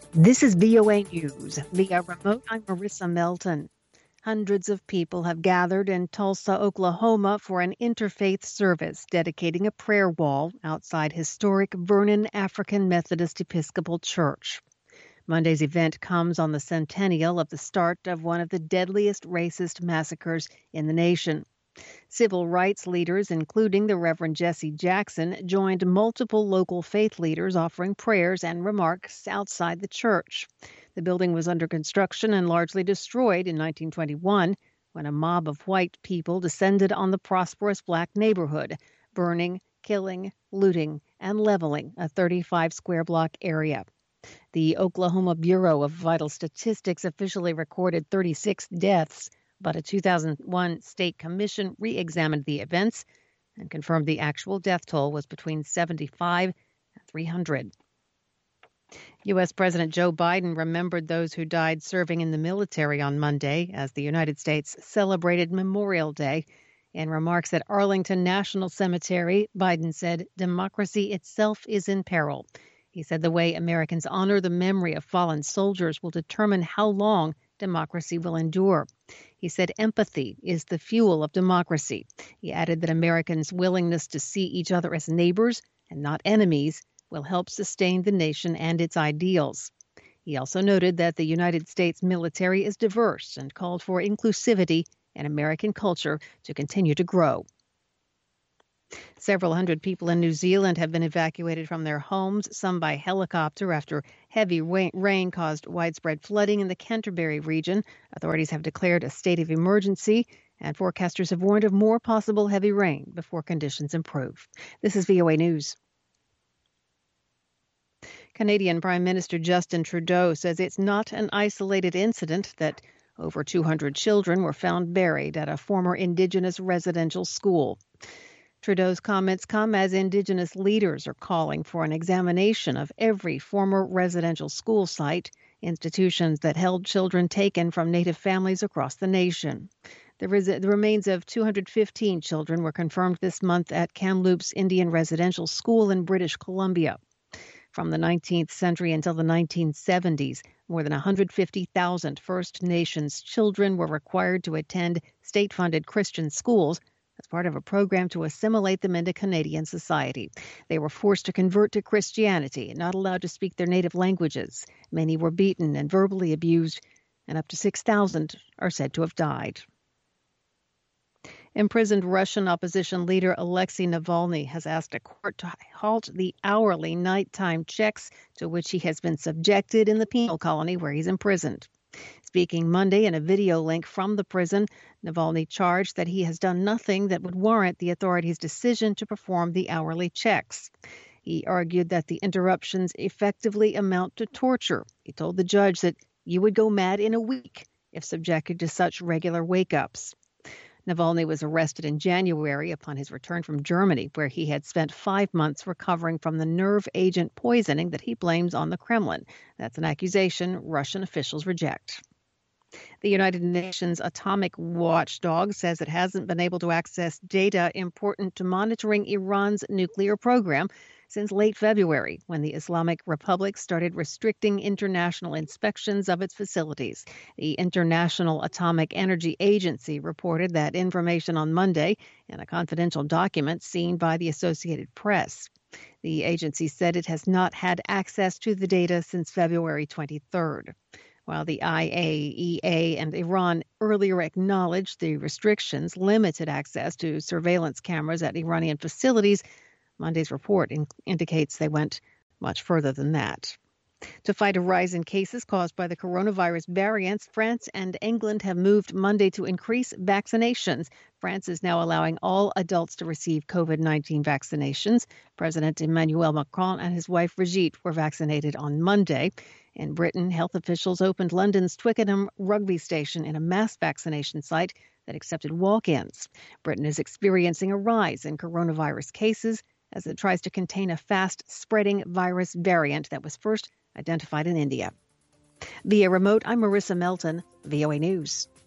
This is VOA News. Via remote, I'm Marissa Melton. Hundreds of people have gathered in Tulsa, Oklahoma for an interfaith service dedicating a prayer wall outside historic Vernon African Methodist Episcopal Church. Monday's event comes on the centennial of the start of one of the deadliest racist massacres in the nation. Civil rights leaders, including the Reverend Jesse Jackson, joined multiple local faith leaders offering prayers and remarks outside the church. The building was under construction and largely destroyed in 1921 when a mob of white people descended on the prosperous black neighborhood, burning, killing, looting, and leveling a 35-square-block area. The Oklahoma Bureau of Vital Statistics officially recorded 36 deaths, but a 2001 state commission re-examined the events and confirmed the actual death toll was between 75 and 300. U.S. President Joe Biden remembered those who died serving in the military on Monday as the United States celebrated Memorial Day. In remarks at Arlington National Cemetery, Biden said, "Democracy itself is in peril." He said the way Americans honor the memory of fallen soldiers will determine how long democracy will endure. He said empathy is the fuel of democracy. He added that Americans' willingness to see each other as neighbors and not enemies will help sustain the nation and its ideals. He also noted that the United States military is diverse and called for inclusivity and American culture to continue to grow. Several hundred people in New Zealand have been evacuated from their homes, some by helicopter, after heavy rain caused widespread flooding in the Canterbury region. Authorities have declared a state of emergency, and forecasters have warned of more possible heavy rain before conditions improve. This is VOA News. Canadian Prime Minister Justin Trudeau says it's not an isolated incident that over 200 children were found buried at a former Indigenous residential school. Trudeau's comments come as Indigenous leaders are calling for an examination of every former residential school site, institutions that held children taken from Native families across the nation. The remains of 215 children were confirmed this month at Kamloops Indian Residential School in British Columbia. From the 19th century until the 1970s, more than 150,000 First Nations children were required to attend state-funded Christian schools as part of a program to assimilate them into Canadian society. They were forced to convert to Christianity and not allowed to speak their native languages. Many were beaten and verbally abused, and up to 6,000 are said to have died. Imprisoned Russian opposition leader Alexei Navalny has asked a court to halt the hourly nighttime checks to which he has been subjected in the penal colony where he's imprisoned. Speaking Monday in a video link from the prison, Navalny charged that he has done nothing that would warrant the authorities' decision to perform the hourly checks. He argued that the interruptions effectively amount to torture. He told the judge that you would go mad in a week if subjected to such regular wake-ups. Navalny was arrested in January upon his return from Germany, where he had spent 5 months recovering from the nerve agent poisoning that he blames on the Kremlin. That's an accusation Russian officials reject. The United Nations Atomic Watchdog says it hasn't been able to access data important to monitoring Iran's nuclear program since late February, when the Islamic Republic started restricting international inspections of its facilities. The International Atomic Energy Agency reported that information on Monday in a confidential document seen by the Associated Press. The agency said it has not had access to the data since February 23rd. While the IAEA and Iran earlier acknowledged the restrictions limited access to surveillance cameras at Iranian facilities, Monday's report indicates they went much further than that. To fight a rise in cases caused by the coronavirus variants, France and England have moved Monday to increase vaccinations. France is now allowing all adults to receive COVID-19 vaccinations. President Emmanuel Macron and his wife Brigitte were vaccinated on Monday. In Britain, health officials opened London's Twickenham rugby station in a mass vaccination site that accepted walk-ins. Britain is experiencing a rise in coronavirus cases as it tries to contain a fast-spreading virus variant that was first identified in India. Via remote, I'm Marissa Melton, VOA News.